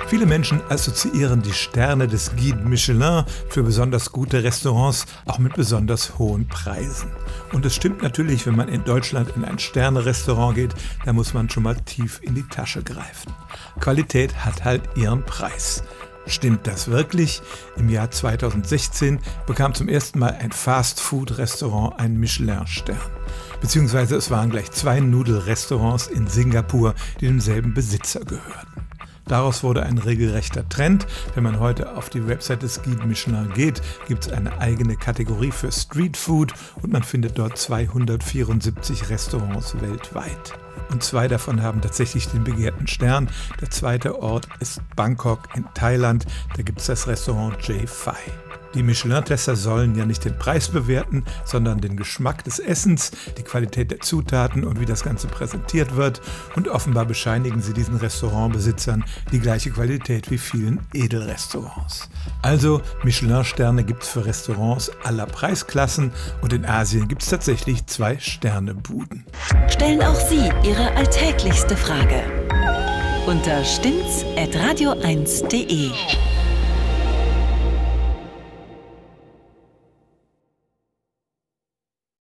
Viele Menschen assoziieren die Sterne des Guide Michelin für besonders gute Restaurants auch mit besonders hohen Preisen. Und es stimmt natürlich, wenn man in Deutschland in ein Sterne-Restaurant geht, da muss man schon mal tief in die Tasche greifen. Qualität hat halt ihren Preis. Stimmt das wirklich? Im Jahr 2016 bekam zum ersten Mal ein Fast-Food-Restaurant einen Michelin-Stern. Beziehungsweise es waren gleich 2 Nudelrestaurants in Singapur, die demselben Besitzer gehörten. Daraus wurde ein regelrechter Trend. Wenn man heute auf die Website des Guide Michelin geht, gibt es eine eigene Kategorie für Street Food und man findet dort 274 Restaurants weltweit. Und 2 davon haben tatsächlich den begehrten Stern. Der zweite Ort ist Bangkok in Thailand. Da gibt es das Restaurant J5. Die Michelin-Tester sollen ja nicht den Preis bewerten, sondern den Geschmack des Essens, die Qualität der Zutaten und wie das Ganze präsentiert wird. Und offenbar bescheinigen sie diesen Restaurantbesitzern die gleiche Qualität wie vielen Edelrestaurants. Also Michelin-Sterne gibt es für Restaurants aller Preisklassen und in Asien gibt es tatsächlich 2 Sternebuden. Stellen auch Sie Ihre alltäglichste Frage unter stimmt's@radio1.de.